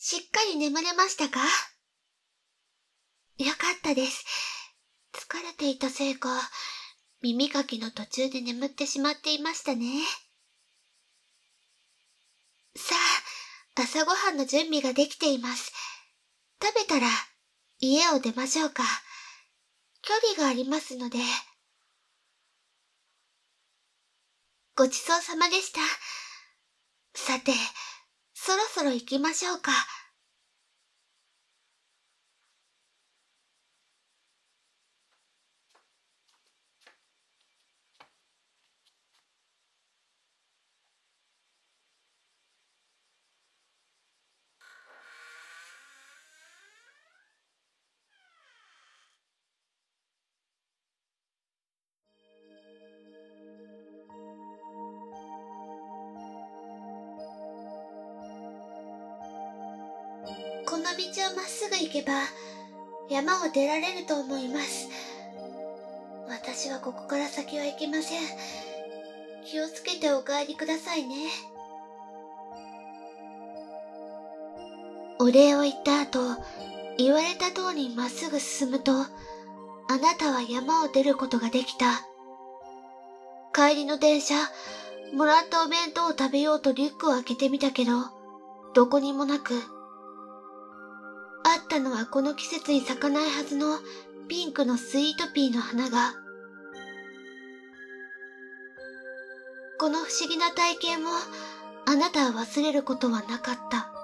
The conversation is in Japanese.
しっかり眠れましたか？よかったです。疲れていたせいか、耳かきの途中で眠ってしまっていましたね。さあ、朝ごはんの準備ができています。食べたら、家を出ましょうか。距離がありますので。ごちそうさまでした。さて、そろそろ行きましょうか。この道をまっすぐ行けば、山を出られると思います。私はここから先は行けません。気をつけてお帰りくださいね。お礼を言った後、言われた通りまっすぐ進むと、あなたは山を出ることができた。帰りの電車、もらったお弁当を食べようとリュックを開けてみたけど、どこにもなく、あったのはこの季節に咲かないはずのピンクのスイートピーの花が。この不思議な体験をあなたは忘れることはなかった。